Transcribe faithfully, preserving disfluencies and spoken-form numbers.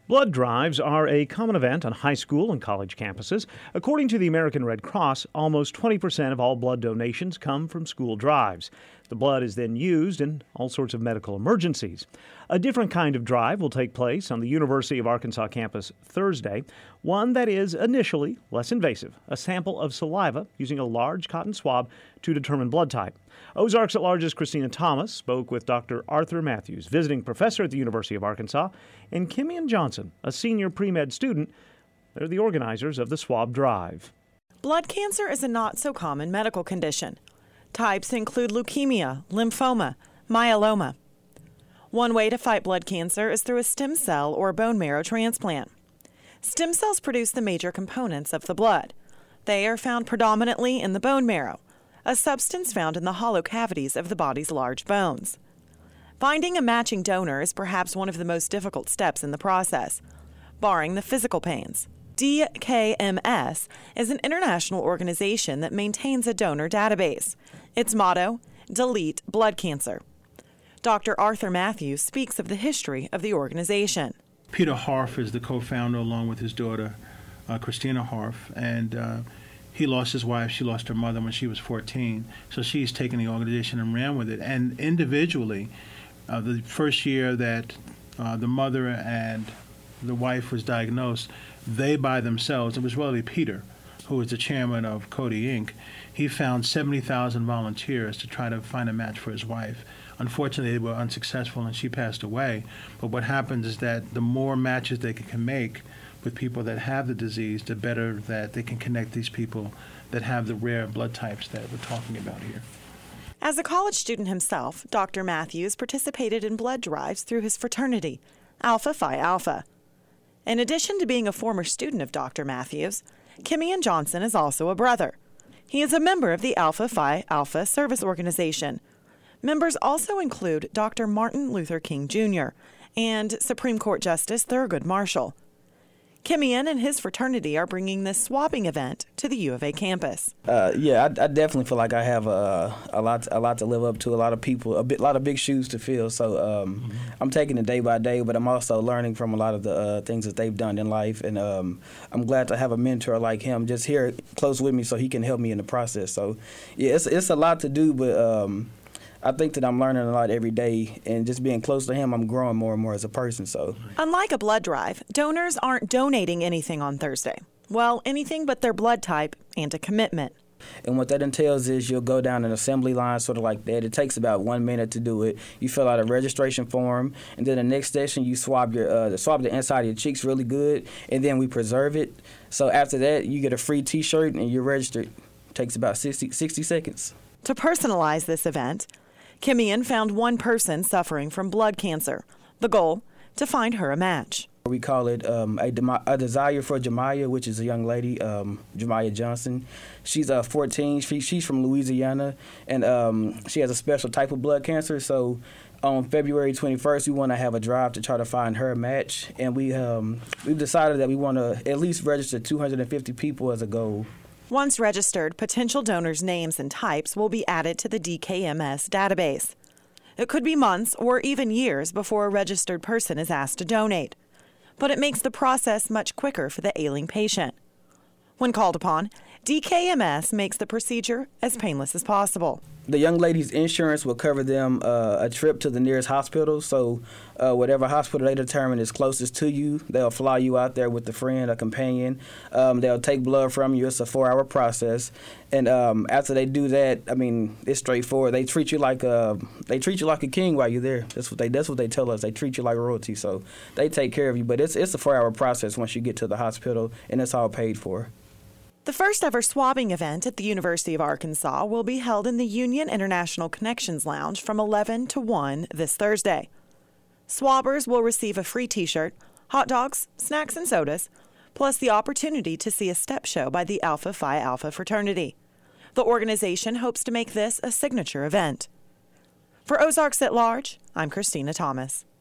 Blood drives are a common event on high school and college campuses. According to the American Red Cross, almost twenty percent of all blood donations come from school drives. The blood is then used in all sorts of medical emergencies. A different kind of drive will take place on the University of Arkansas campus Thursday, one that is initially less invasive, a sample of saliva using a large cotton swab to determine blood type. Ozarks at Large's Christina Thomas spoke with Doctor Arthur Matthews, visiting professor at the University of Arkansas, and Kimian Johnson, a senior pre-med student. They're the organizers of the swab drive. Blood cancer is a not-so-common medical condition. Types include leukemia, lymphoma, myeloma. One way to fight blood cancer is through a stem cell or bone marrow transplant. Stem cells produce the major components of the blood. They are found predominantly in the bone marrow, a substance found in the hollow cavities of the body's large bones. Finding a matching donor is perhaps one of the most difficult steps in the process, barring the physical pains. D K M S is an international organization that maintains a donor database. Its motto, Delete Blood Cancer. Doctor Arthur Matthews speaks of the history of the organization. Peter Harf is the co-founder along with his daughter, uh, Christina Harf, and uh, he lost his wife, she lost her mother when she was fourteen, so she's taken the organization and ran with it. And individually, uh, the first year that uh, the mother and the wife was diagnosed, they by themselves, it was really Peter, who was the chairman of Cody Incorporated, he found seventy thousand volunteers to try to find a match for his wife. Unfortunately, they were unsuccessful and she passed away. But what happens is that the more matches they can make with people that have the disease, the better that they can connect these people that have the rare blood types that we're talking about here. As a college student himself, Doctor Matthews participated in blood drives through his fraternity, Alpha Phi Alpha. In addition to being a former student of Doctor Matthews, Kimian Johnson is also a brother. He is a member of the Alpha Phi Alpha Service Organization. Members also include Doctor Martin Luther King Junior and Supreme Court Justice Thurgood Marshall. Kimian and his fraternity are bringing this swabbing event to the U of A campus. Uh, yeah, I, I definitely feel like I have a, a lot, a lot to live up to. A lot of people, a bit, a lot of big shoes to fill. So um, mm-hmm. I'm taking it day by day, but I'm also learning from a lot of the uh, things that they've done in life, and um, I'm glad to have a mentor like him just here close with me, so he can help me in the process. So yeah, it's it's a lot to do, but. Um, I think that I'm learning a lot every day, and just being close to him, I'm growing more and more as a person. So, unlike a blood drive, donors aren't donating anything on Thursday. Well, anything but their blood type and a commitment. And what that entails is you'll go down an assembly line, sort of like that. It takes about one minute to do it. You fill out a registration form, and then the next session you swab your uh, swab the inside of your cheeks really good, and then we preserve it. So after that, you get a free T-shirt, and you're registered. It takes about sixty, sixty seconds. To personalize this event, Kimian found one person suffering from blood cancer. The goal, to find her a match. We call it um, a, dem- a desire for Jemiah, which is a young lady, um, Jemiah Johnson. She's uh, fourteen. She, she's from Louisiana, and um, she has a special type of blood cancer. So on February twenty-first, we want to have a drive to try to find her a match. And we, um, we've decided that we want to at least register two hundred fifty people as a goal. Once registered, potential donors' names and types will be added to the D K M S database. It could be months or even years before a registered person is asked to donate, but it makes the process much quicker for the ailing patient. When called upon, D K M S makes the procedure as painless as possible. The young lady's insurance will cover them uh, a trip to the nearest hospital. So uh, whatever hospital they determine is closest to you, they'll fly you out there with a friend, a companion. Um, they'll take blood from you. It's a four-hour process. And um, after they do that, I mean, it's straightforward. They treat you like a they treat you like a king while you're there. That's what they that's what they tell us. They treat you like royalty. So they take care of you. But it's it's a four-hour process once you get to the hospital, and it's all paid for. The first ever swabbing event at the University of Arkansas will be held in the Union International Connections Lounge from eleven to one this Thursday. Swabbers will receive a free T-shirt, hot dogs, snacks, and sodas, plus the opportunity to see a step show by the Alpha Phi Alpha fraternity. The organization hopes to make this a signature event. For Ozarks at Large, I'm Christina Thomas.